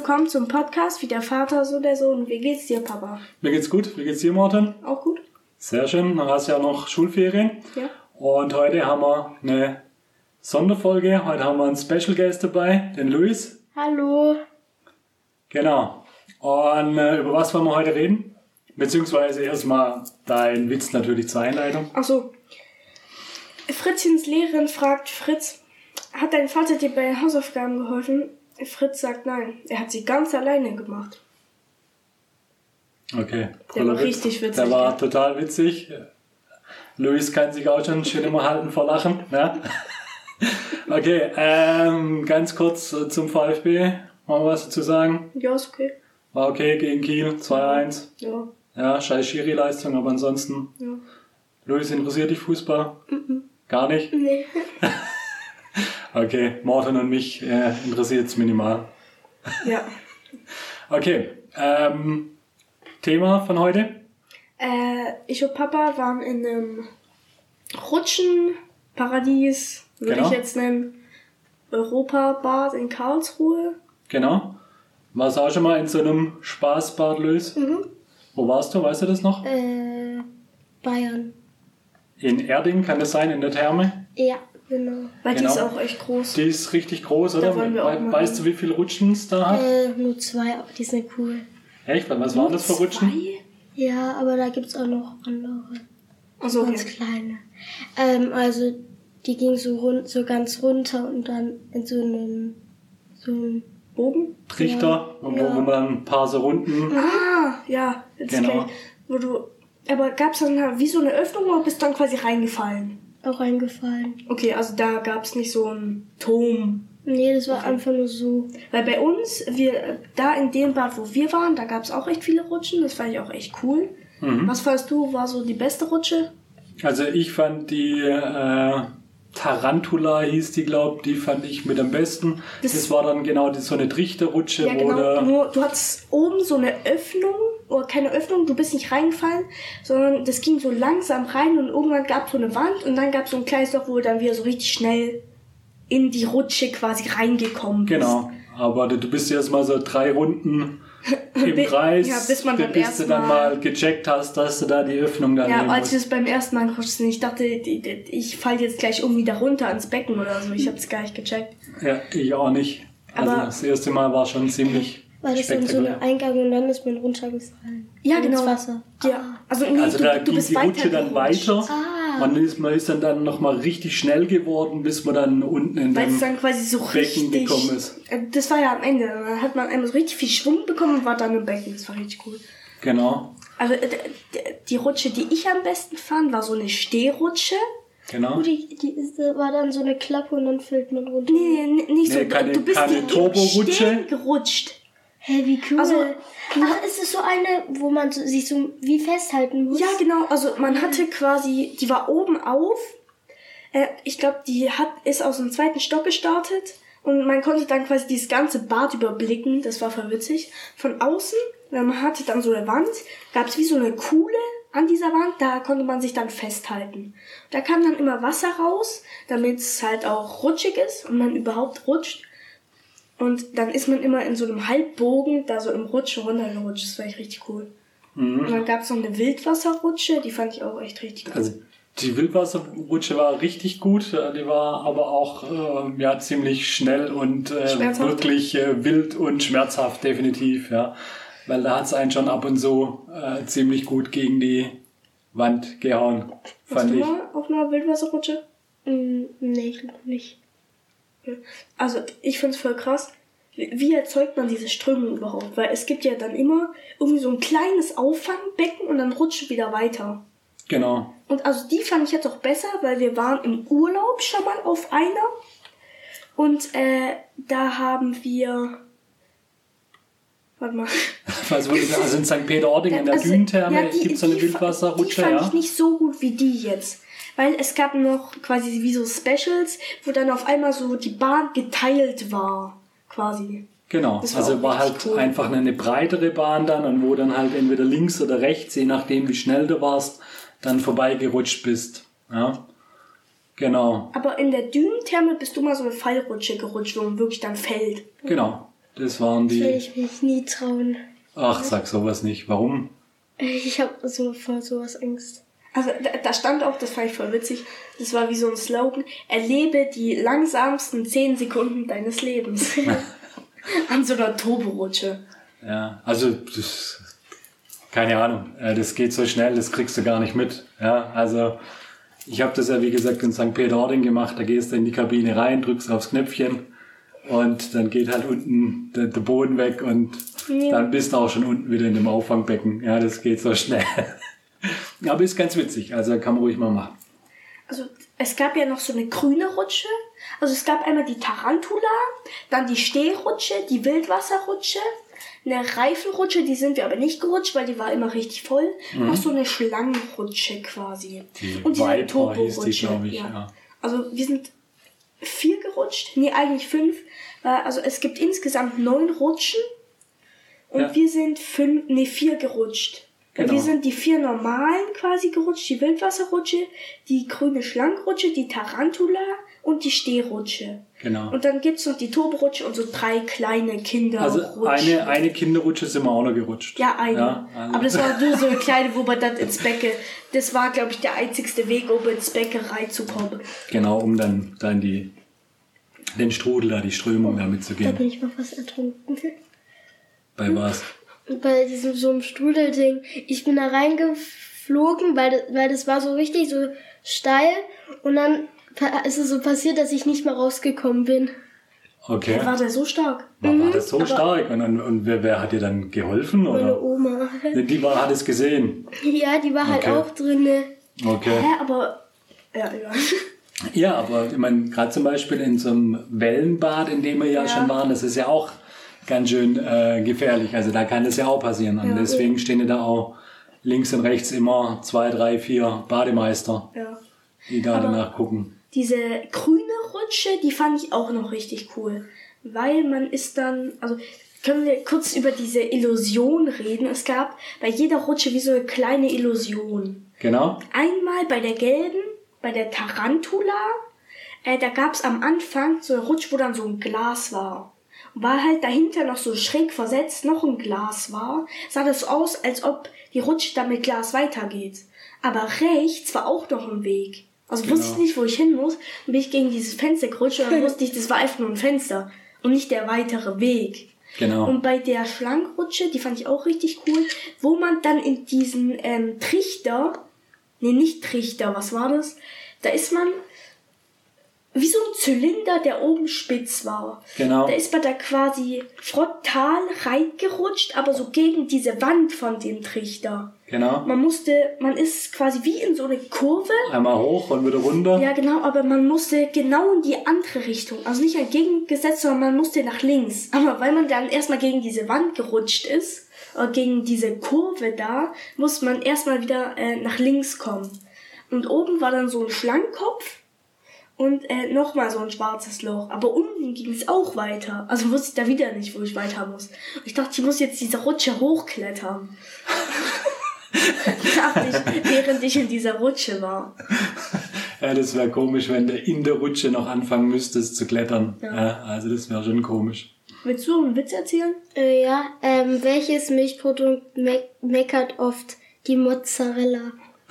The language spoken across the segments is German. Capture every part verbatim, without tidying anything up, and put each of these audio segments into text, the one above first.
willkommen zum Podcast Wie der Vater, so der Sohn. Wie geht's dir, Papa? Mir geht's gut. Wie geht's dir, Martin? Auch gut. Sehr schön. Dann hast du ja noch Schulferien. Ja. Und heute haben wir eine Sonderfolge. Heute haben wir einen Special Guest dabei, den Luis. Hallo. Genau. Und äh, über was wollen wir heute reden? Beziehungsweise erstmal dein Witz natürlich zur Einleitung. Ach so. Fritzchens Lehrerin fragt Fritz, hat dein Vater dir bei Hausaufgaben geholfen? Fritz sagt nein. Er hat sie ganz alleine gemacht. Okay. Der war Witz. richtig witzig. Der war ja. total witzig. Luis kann sich auch schon schön immer halten vor Lachen. Ja? Okay, ähm, ganz kurz äh, zum VfB. Mal was dazu sagen? Ja, ist okay. War okay gegen Kiel, zwei eins. Ja. Ja, scheiß Schiri-Leistung, aber ansonsten. Ja. Luis, interessiert dich Fußball? Mhm. Gar nicht? Nee. Okay, Morten und mich äh, interessiert es minimal. Ja. Okay, ähm, Thema von heute? Äh, ich und Papa waren in einem Rutschenparadies, würde Genau. ich jetzt nennen. Europabad in Karlsruhe. Genau. Warst du auch schon mal in so einem Spaßbad, Luis? Mhm. Wo warst du, weißt du das noch? Äh, Bayern. In Erding, kann das sein, in der Therme? Ja, genau. Weil Genau. die ist auch echt groß. Die ist richtig groß, oder? Da wollen wir auch We- mal weißt du, wie viele Rutschen es da hat? Äh, nur zwei, aber die sind cool. Echt? Was waren das für Rutschen? Zwei? Ja, aber da gibt's auch noch andere. Achso, Ganz okay. kleine. Ähm, also, die ging so rund, so ganz runter und dann in so einem, so einem Bogen? Trichter, wo, Ja. wo man dann ein paar so Runden... Ah, ja. Jetzt Genau. gleich, wo du, aber gab es dann wie so eine Öffnung oder bist du dann quasi reingefallen? auch reingefallen. Okay, also da gab es nicht so einen Turm. Nee, das war einfach nur so. Weil bei uns, wir da in dem Bad, wo wir waren, da gab es auch echt viele Rutschen. Das fand ich auch echt cool. Mhm. Was fandst du, war so die beste Rutsche? Also ich fand die äh, Tarantula hieß die, glaube ich, die fand ich mit am besten. Das, Das- war dann genau die, so eine Trichterrutsche, Ja, wo genau. der, Nur du hattest oben so eine Öffnung, oder keine Öffnung, du bist nicht reingefallen, sondern das ging so langsam rein und irgendwann gab es so eine Wand und dann gab es so ein kleines Loch, wo du dann wieder so richtig schnell in die Rutsche quasi reingekommen bist. genau. Aber du bist erst mal so drei Runden im Bi- Kreis, ja, bis man beim bis ersten du dann Mal- mal gecheckt hast, dass du da die Öffnung da Ja, nehmen als ich musst. das beim ersten Mal gerutscht bin, ich dachte, die- die- ich falle jetzt gleich irgendwie da runter ans Becken oder so. Ich habe es gar nicht gecheckt. Ja, ich auch nicht. Also Aber- das erste Mal war schon ziemlich War das dann so spektakulär. ein Eingang und dann ist man runtergefallen. Ja, Ins genau. Wasser. Ja, also, nee, Also du, da du ging bist die Rutsche dann weitergerutscht. weiter. Ah. Man ist, man ist dann, dann nochmal richtig schnell geworden, bis man dann unten in Weil dem es dann quasi so Becken richtig... gekommen ist. Äh, Das war ja am Ende. Dann hat man einmal so richtig viel Schwung bekommen und war dann im Becken. Das war richtig cool. Genau, Also äh, d- d- die Rutsche, die ich am besten fand, war so eine Stehrutsche. genau. Oh, die, die ist, da war dann so eine Klappe und dann fällt man runter. Nee, n- nicht so. Nee, keine- du bist keine die im Turborutsche. Stehen gerutscht. Hä, wie cool. Also- Ach, ist es so eine, wo man so, sich so wie festhalten muss? Ja, genau. Also man hatte quasi, die war oben auf. Äh, ich glaube, die hat ist aus dem zweiten Stock gestartet und man konnte dann quasi dieses ganze Bad überblicken. Das war voll witzig. Von außen, wenn man hatte dann so eine Wand, gab es wie so eine Kuhle an dieser Wand. Da konnte man sich dann festhalten. Da kam dann immer Wasser raus, damit es halt auch rutschig ist und man überhaupt rutscht. Und dann ist man immer in so einem Halbbogen da so im Rutschen runtergerutscht. Das war echt richtig cool. Und dann gab es noch eine Wildwasserrutsche, die fand ich auch echt richtig cool. Also die Wildwasserrutsche war richtig gut, äh, die war aber auch äh, ja, ziemlich schnell und äh, Schmerzhaft. wirklich äh, wild und schmerzhaft, definitiv, ja. Weil da hat es einen schon ab und zu äh, ziemlich gut gegen die Wand gehauen, Warst fand du ich. mal auf einer Wildwasserrutsche? Mm, nee, ich glaube nicht. Also ich find's voll krass. Wie wie erzeugt man diese Strömung überhaupt? Weil es gibt ja dann immer irgendwie so ein kleines Auffangbecken und dann rutscht wieder weiter. Genau. Und also die fand ich jetzt auch besser, weil wir waren im Urlaub schon mal auf einer. Und äh, da haben wir... Warte mal. Also, also in Sankt Peter-Ording in der Also, Dünentherme ja, die- gibt es so eine die fa- Wildwasserrutsche, Die fand ja. ich nicht so gut wie die jetzt. Weil es gab noch quasi wie so Specials, wo dann auf einmal so die Bahn geteilt war. Quasi. Genau, Das war also auch war halt richtig cool. einfach eine breitere Bahn dann und wo dann halt entweder links oder rechts, je nachdem wie schnell du warst, dann vorbeigerutscht bist. Ja, genau, Aber in der Dünentherme bist du mal so eine Fallrutsche gerutscht, wo man wirklich dann fällt. genau. Das waren Das will die... ich mich nie trauen. Ach, sag sowas nicht. Warum? Ich habe so vor sowas Angst. Also da, da stand auch, das fand ich voll witzig, das war wie so ein Slogan, erlebe die langsamsten zehn Sekunden deines Lebens. An so einer Turborutsche. Ja, also das, keine Ahnung, äh, das geht so schnell, das kriegst du gar nicht mit. Ja, also ich habe das ja wie gesagt in Sankt Peter-Ording gemacht, da gehst du in die Kabine rein, drückst aufs Knöpfchen und dann geht halt unten der, der Boden weg und ja. Dann bist du auch schon unten wieder in dem Auffangbecken. Ja, das geht so schnell. Aber ist ganz witzig, also kann man ruhig mal machen. Also es gab ja noch so eine grüne Rutsche. Also es gab einmal die Tarantula, dann die Stehrutsche, die Wildwasserrutsche, eine Reifenrutsche, die sind wir aber nicht gerutscht, weil die war immer richtig voll. Mhm. Noch so eine Schlangenrutsche quasi. Die und diese Viper Turbo-Rutsche. hieß die, glaube ich. Ja. Ja. Also wir sind vier gerutscht, nee eigentlich fünf. Also es gibt insgesamt neun Rutschen und ja. wir sind fünf, nee vier gerutscht. Genau. Wir sind die vier normalen quasi gerutscht, die Wildwasserrutsche, die grüne Schlangenrutsche, die Tarantula und die Stehrutsche. Genau. Und dann gibt's noch die Turborutsche und so drei kleine Kinderrutschen. Also eine, eine Kinderrutsche sind wir auch noch gerutscht. Ja, eine. Ja, also. Aber das war nur so eine kleine, wo man dann ins Becke, das war glaube ich der einzigste Weg, um ins Becke reinzukommen. Genau, um dann, dann die, den Strudel da, die Strömung da mitzugehen. Da bin ich mal fast ertrunken. Bei was? Bei diesem so einem Strudelding. Ich bin da reingeflogen, weil das, weil das war so richtig so steil und dann ist es so passiert, dass ich nicht mehr rausgekommen bin. Okay. War der so stark? War, war das so Aber stark? Und, und, und wer, wer hat dir dann geholfen? Meine oder? Oma. Die war, hat es gesehen? Ja, die war halt Okay. auch drinne. Okay. Hä, aber... Ja, ja. Ja, aber ich meine, gerade zum Beispiel in so einem Wellenbad, in dem wir ja, Ja. schon waren, das ist ja auch ganz schön äh, gefährlich. Also da kann das ja auch passieren. Und Ja. deswegen stehen ja da auch links und rechts immer zwei, drei, vier Bademeister, ja. die da Aber- danach gucken. Diese grüne Rutsche, die fand ich auch noch richtig cool. Weil man ist dann, also können wir kurz über diese Illusion reden. Es gab bei jeder Rutsche wie so eine kleine Illusion. Genau. Einmal bei der gelben, bei der Tarantula, äh, da gab's am Anfang so eine Rutsche, wo dann so ein Glas war. Und weil halt dahinter noch so schräg versetzt noch ein Glas war, sah das aus, als ob die Rutsche dann mit Glas weitergeht. Aber rechts war auch noch ein Weg. Also Genau. wusste ich nicht, wo ich hin muss. Dann bin ich gegen dieses Fenster gerutscht und dann wusste ich, das war einfach nur ein Fenster und nicht der weitere Weg. Genau. Und bei der Schlangenrutsche, die fand ich auch richtig cool, wo man dann in diesen ähm, Trichter, nee, nicht Trichter, was war das? Da ist man wie so ein Zylinder, der oben spitz war. Genau. Da ist man da quasi frontal reingerutscht, aber so gegen diese Wand von dem Trichter. Genau. Man musste, man ist quasi wie in so eine Kurve. Einmal hoch und wieder runter. Ja, genau, aber man musste genau in die andere Richtung. Also nicht entgegengesetzt, sondern man musste nach links. Aber weil man dann erstmal gegen diese Wand gerutscht ist, oder gegen diese Kurve da, muss man erstmal wieder äh, nach links kommen. Und oben war dann so ein Schlangenkopf und äh, nochmal so ein schwarzes Loch. Aber unten ging es auch weiter. Also wusste ich da wieder nicht, wo ich weiter muss. Und ich dachte, ich muss jetzt diese Rutsche hochklettern. dachte ich, während ich in dieser Rutsche war. Ja, das wäre komisch, wenn du in der Rutsche noch anfangen müsstest zu klettern. Ja. Ja, also das wäre schon komisch. Willst du einen Witz erzählen? Äh, ja, ähm, welches Milchprodukt me meckert oft? Die Mozzarella.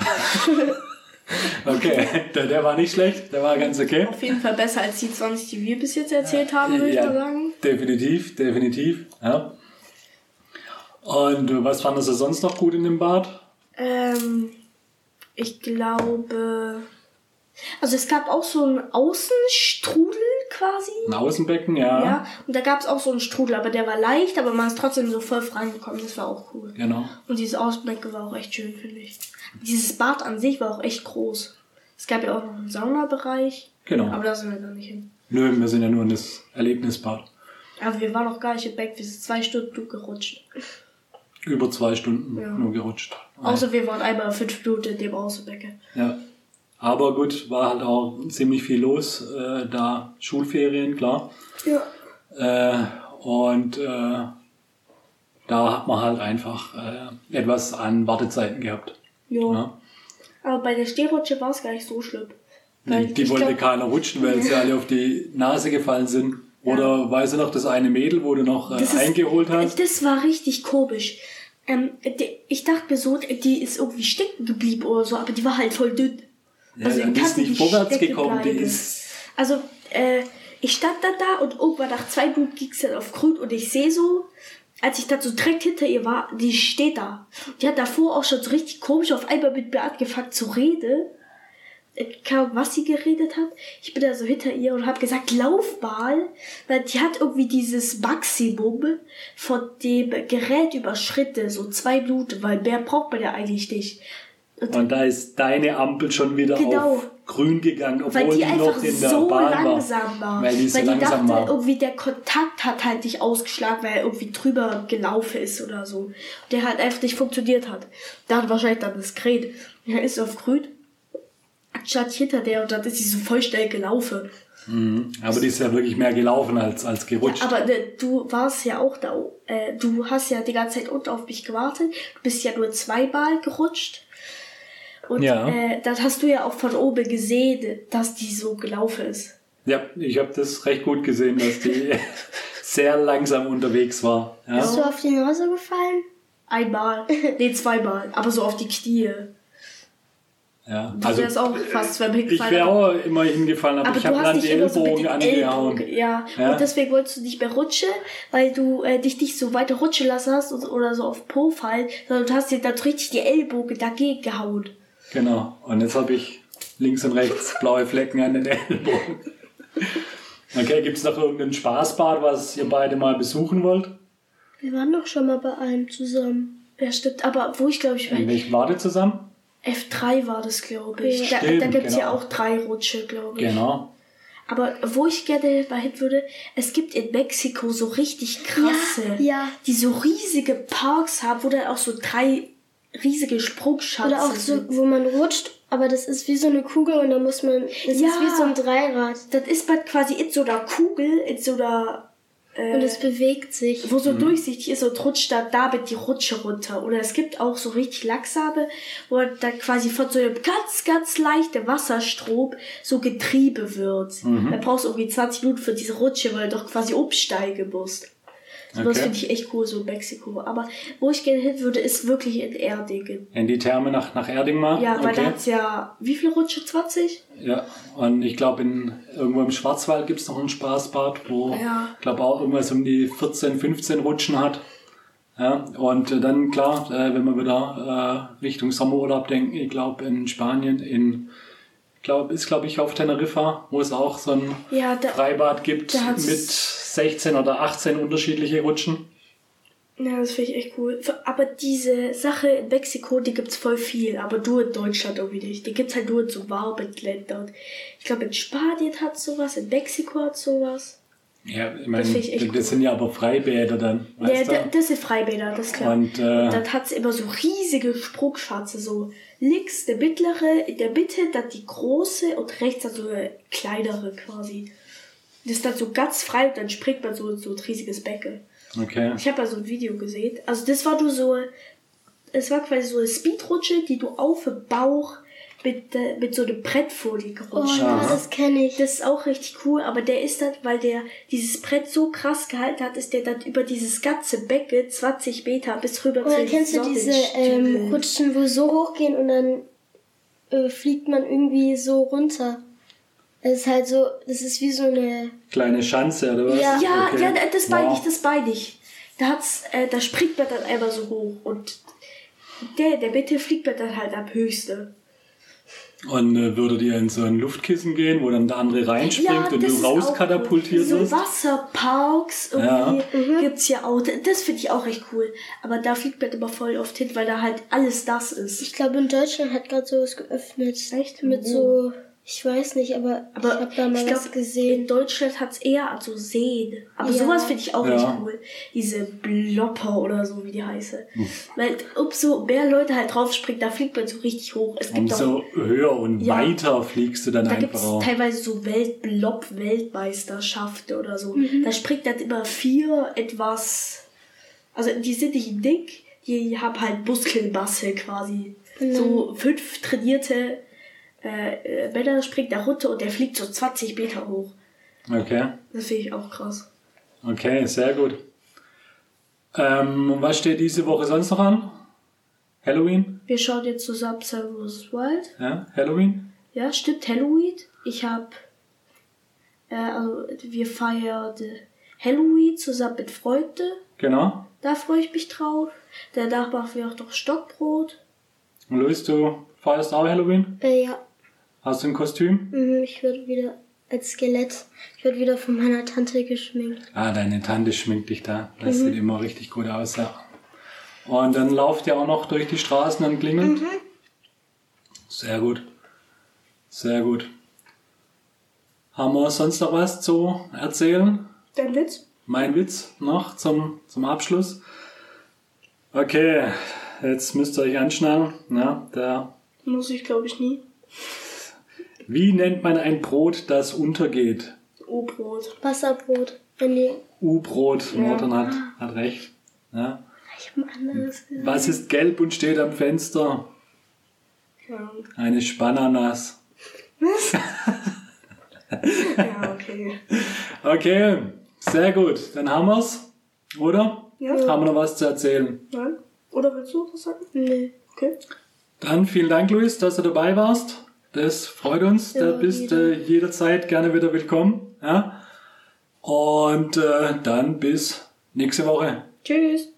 Okay, der, der war nicht schlecht, der war ganz okay. Auf jeden Fall besser als die zwanzig, die wir bis jetzt erzählt haben, würde ich mal sagen. Definitiv, definitiv. Ja. Und was fandest du sonst noch gut in dem Bad? Ähm, ich glaube... Also es gab auch so einen Außenstrudel quasi. Ein Außenbecken, ja. Ja, und da gab es auch so einen Strudel, aber der war leicht, aber man ist trotzdem so voll reingekommen. Das war auch cool. Genau. Und dieses Außenbecken war auch echt schön, finde ich. Dieses Bad an sich war auch echt groß. Es gab ja auch noch einen Saunabereich. Genau. Aber da sind wir noch nicht hin. Nö, wir sind ja nur in das Erlebnisbad. Aber wir waren noch gar nicht im Beck, wir sind zwei Stunden gerutscht. Über zwei Stunden Ja. nur gerutscht. Außer wir waren einmal fünf Minuten in dem Außenbecken. Ja. Aber gut, war halt auch ziemlich viel los, äh, da Schulferien, klar. Ja. Äh, und äh, da hat man halt einfach äh, etwas an Wartezeiten gehabt. Jo. Ja. Aber bei der Stehrutsche war es gar nicht so schlimm. Weil Die, die ich wollte glaub- keiner rutschen, weil sie alle auf die Nase gefallen sind. Oder Ja. weißt du noch, das eine Mädel, wo du noch äh, Das ist- eingeholt hast? Das war richtig komisch. Ähm, die, ich dachte mir so, die ist irgendwie stecken geblieben oder so, aber die war halt voll dünn. Ja, Also dann die ist kannte nicht nicht vorwärts stecken gekommen, die bleiben. ist... Also, äh, ich stand dann da und irgendwann nach zwei Minuten ging es dann auf grün und ich sehe so, als ich dann so direkt hinter ihr war, die steht da. Die hat davor auch schon so richtig komisch auf einmal mit mir angefangen zu reden. Keine Ahnung, was sie geredet hat. Ich bin da so hinter ihr und habe gesagt, lauf mal, weil die hat irgendwie dieses Maximum von dem Gerät überschritten, so zwei Minuten, weil mehr braucht man ja eigentlich nicht. Und da ist deine Ampel schon wieder Genau. auf grün gegangen, obwohl Weil die die einfach noch in der so Bahn langsam war. war. Weil die so Weil die langsam dachte, war. irgendwie der Kontakt hat halt nicht ausgeschlagen, weil er irgendwie drüber gelaufen ist oder so. Der halt einfach nicht funktioniert hat. Da hat wahrscheinlich dann das Gerät. Ja, ist auf grün. Stand ich hinter der und dann ist sie so voll schnell gelaufen. Mhm. Aber die ist ja wirklich mehr gelaufen als, als gerutscht. Aber ne, du warst ja auch da. Äh, du hast ja die ganze Zeit unten auf mich gewartet. Du bist ja nur zweimal gerutscht. Und Ja. äh, dann hast du ja auch von oben gesehen, dass die so gelaufen ist. Ja, ich habe das recht gut gesehen, dass die sehr langsam unterwegs war. Ja. Bist du auf die Nase gefallen? Einmal. Nee, zweimal. Aber so auf die Knie. Ja. Du wärst auch fast beim ich Hingefallen. wäre auch immer hingefallen, aber, Aber ich du habe hast dann dich die immer so mit Ellbogen den angehauen. Ellbogen, ja. Ja. Und deswegen wolltest du nicht mehr rutschen, weil du äh, dich nicht so weiter rutschen lassen hast und, oder so auf Po fallen, sondern du hast dir dann richtig die Ellbogen dagegen gehauen. Genau. Und jetzt habe ich links und rechts blaue Flecken an den Ellbogen. Okay, gibt es noch irgendein Spaßbad, was ihr beide mal besuchen wollt? Wir waren doch schon mal bei einem zusammen. Ja, stimmt. Aber wo ich glaube ich, In welchem wart ihr zusammen? F drei war das, glaube ich. Da, Stimmt, da gibt es genau. ja auch drei Rutsche, glaube ich. Genau. Aber wo ich gerne mal hin würde, es gibt in Mexiko so richtig krasse, Ja, ja. die so riesige Parks haben, wo dann auch so drei riesige Sprungschanzen Oder auch so, sind. wo man rutscht, aber das ist wie so eine Kugel und da muss man, das Ja. ist wie so ein Dreirad. Das ist man quasi in so einer Kugel, in so einer, äh, Und es bewegt sich. wo so durchsichtig ist und rutscht dann damit die Rutsche runter. Oder es gibt auch so richtig langsame, wo man dann quasi von so einem ganz, ganz leichten Wasserstrom so getrieben wird. Da brauchst du irgendwie zwanzig Minuten für diese Rutsche, weil du doch quasi umsteigen musst. So was Okay. finde ich echt cool, so in Mexiko. Aber wo ich gerne hin würde, ist wirklich in Erdingen. In die Therme nach, nach Erding mal? Ja, weil okay. da hat's ja, wie viel Rutsche? zwanzig? Ja, und ich glaube, in irgendwo im Schwarzwald gibt es noch ein Spaßbad, wo Ja. ich glaube auch irgendwas um die vierzehn, fünfzehn Rutschen hat. Ja, und äh, dann klar, äh, wenn wir wieder äh, Richtung Sommerurlaub denken, ich glaube in Spanien, in glaub, ist glaube ich auf Teneriffa, wo es auch so ein Ja, da, Freibad gibt da hat's- mit sechzehn oder achtzehn unterschiedliche Rutschen. ja, das finde ich echt cool. Aber diese Sache in Mexiko, die gibt's voll viel, aber nur in Deutschland irgendwie nicht. Die gibt's halt nur in so warmen Ländern. Ich glaube, in Spanien hat's sowas, in Mexiko hat's sowas. Ja, ich meine, Das das, find ich echt das sind ja aber Freibäder dann, Ja, weißt da, du? das sind Freibäder, das ist klar. Und, äh, Und dann hat's immer so riesige Sprungschanze, so links der mittlere, in der Mitte dann die große und rechts dann so eine kleinere quasi. Das ist dann so ganz frei und dann springt man so in so ein riesiges Becken. Okay. Ich habe ja so ein Video gesehen. Also das war nur so, es war quasi so eine Speedrutsche, die du auf dem Bauch mit, äh, mit so einem Brettfolie Oh gerutscht ja, hast. das kenne ich. Das ist auch richtig cool, aber der ist dann, weil der dieses Brett so krass gehalten hat, ist der dann über dieses ganze Becken zwanzig Meter bis rüber Oder zu den kennst du diese Sonnenstiefeln. ähm, Rutschen, wo so hoch gehen und dann äh, fliegt man irgendwie so runter? Das ist halt so, das ist wie so eine... Kleine Schanze, oder was? Ja. Ja, Okay. ja, das meine Wow. ich, das meine ich. Da hat's, äh, da springt man dann einmal so hoch und der, der Mitte fliegt man dann halt am höchsten. Und äh, würdet ihr in so ein Luftkissen gehen, wo dann der andere reinspringt und das du ist auch rauskatapultiert cool. So wirst? Wasserparks Ja. irgendwie gibt's ja auch. Das finde ich auch echt cool. Aber da fliegt man immer voll oft hin, weil da halt alles das ist. Ich glaube, in Deutschland hat gerade sowas geöffnet. Echt? Mit Wo? so, ich weiß nicht, aber, Aber ich habe da mal ich was glaub, gesehen. in Deutschland hat's eher an so Seen. Aber Ja. sowas finde ich auch Ja. echt cool. Diese Blopper oder so, wie die heißen. Weil umso mehr Leute halt draufspringen, da fliegt man so richtig hoch. Es gibt auch, Umso höher und Ja. weiter fliegst du dann da gibt's einfach auch. teilweise so Welt-Blob-Weltmeisterschaften oder so. Mhm. Da springt dann immer vier etwas, also die sind nicht dick, die haben halt Muskelmasse quasi. Mhm. So fünf trainierte äh, äh, Männer springen da runter und der fliegt so zwanzig Meter hoch. Okay. Das finde ich auch krass. Okay, sehr gut. Ähm, und was steht diese Woche sonst noch an? Halloween? Wir schauen jetzt zusammen Seven versus. Wild. Ja, Halloween? Ja, stimmt, Halloween. Ich hab, äh, also wir feiern Halloween zusammen mit Freunden. Genau. Da freue ich mich drauf. Danach machen wir auch noch Stockbrot. Und Luis, du feierst auch Halloween? Äh, ja. Hast du ein Kostüm? Mhm, ich werde wieder als Skelett. Ich werde wieder von meiner Tante geschminkt. Ah, deine Tante schminkt dich da. Das mhm. sieht immer richtig gut aus, ja. Und dann lauft ihr auch noch durch die Straßen und klingelt? Mhm. Sehr gut. Sehr gut. Haben wir sonst noch was zu erzählen? Dein Witz? Mein Witz noch zum, zum Abschluss. Okay, jetzt müsst ihr euch anschnallen. Ja, der Muss ich, glaube ich, nie. Wie nennt man ein Brot, das untergeht? U-Brot. Wasserbrot. Wenn die U-Brot, Morten hat, hat recht. Ja. Ich habe ein anderes gesagt. Was ist gelb und steht am Fenster? Ja. Eine Spananas. Was? Ja, okay. Okay, sehr gut. Dann haben wir's, oder? Ja. Haben wir noch was zu erzählen? Nein? Oder willst du was sagen? Nee. Okay. Dann vielen Dank, Luis, dass du dabei warst. Das freut uns. Ja, da bist du äh, jederzeit gerne wieder willkommen. Ja? Und äh, dann bis nächste Woche. Tschüss.